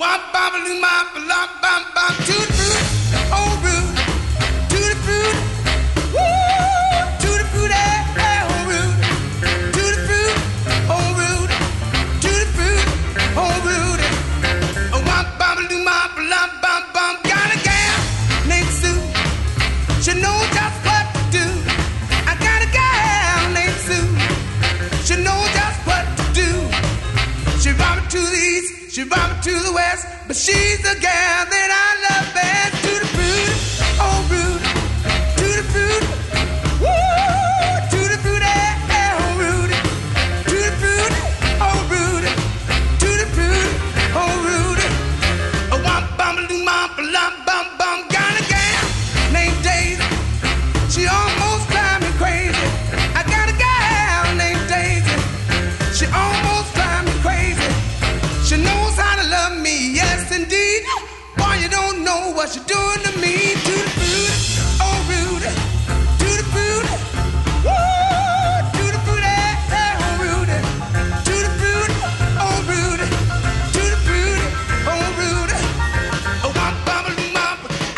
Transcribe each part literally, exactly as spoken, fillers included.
Wop bam loo bam bam bam bam to the fruit, oh root, to the fruit, woo, to the fruit, eh, eh, oh root, to the fruit, oh root, to the fruit, oh root. Wop bam loo bam bam bam bam. Got a gal named Sue, she knows just what to do. I got a gal named Sue, she knows just what to do. She vomit to the east, she vomit to the west, but she's the gal that I love best. To the fruit, oh root, to the fruit, woo, to the fruit, eh, eh, oh root, to the fruit, oh root, to the fruit, oh root. Oh, womp bum doo bum bum bum bum. Got a gal named Daisy, she almost drives me crazy. I got a gal named Daisy, she almost drives me crazy. She knows how to love me, yes indeed. Boy, you don't know what she's doing to me. To the fruit, oh rude, to the fruit, woo, to the fruit, eh, eh, oh rude, to the fruit, oh rude, to the fruit, oh rude. Oh, womp bum bum.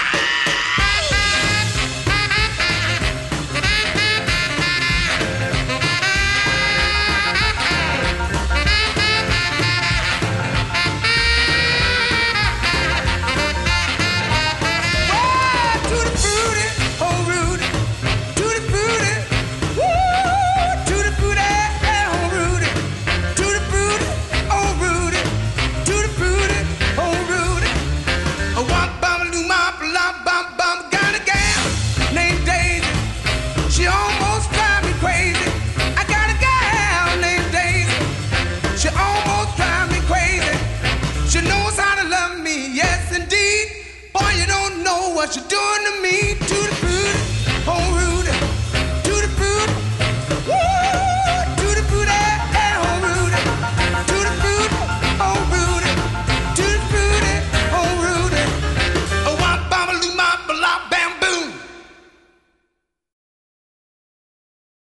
She almost drives me crazy. I got a gal named Daisy, she almost drives me crazy. She knows how to love me, yes indeed. Boy, you don't know what you're doing to me. To the